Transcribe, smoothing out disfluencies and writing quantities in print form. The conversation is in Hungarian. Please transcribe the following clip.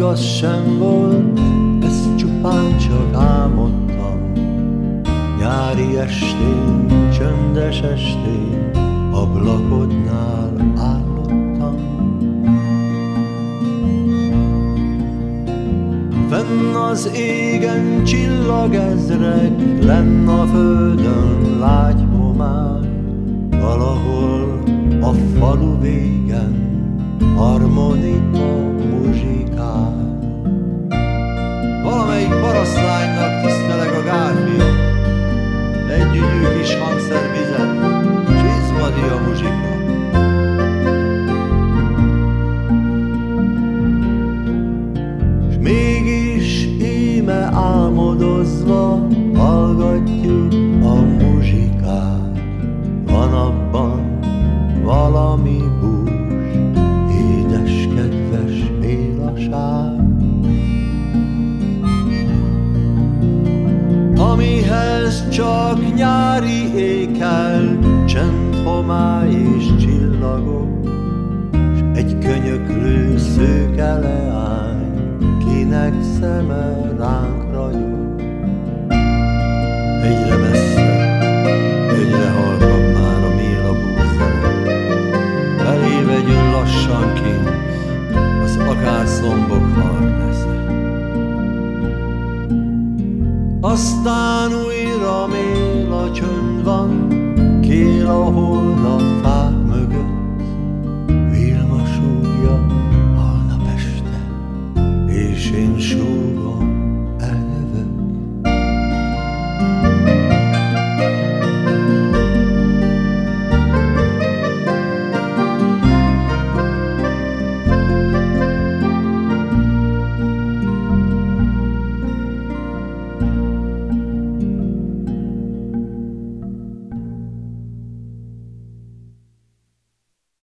igaz sem volt, ezt csupán csak álmodtam. Nyári estén, csöndes estén, ablakodnál állottam. Fenn az égen csillagezrek, lenn a földön lágy homály, valahol a falu végen harmonika muzsikál. Valamelyik parasztlánynak tiszteleg a gárfia, egy gyügyű kis hangszer vizet, s izmadi a muzsika. S mégis íme álmodozva hallgatjuk a muzsikát. Van abban valami bús, édes, kedves élaság, amihez csak nyári ékel, csend, homály és csillagok, s egy könyöklő szőke leány, kinek szeme ránk ragyog. Egyre messze, egyre halkabb már a méla búzza, elévegyül lassan kint az akácszombok harnesze. Aztán újra mél a csönd van, kél a hold a fák mögött, Vilma súgja holnap este, és én súgom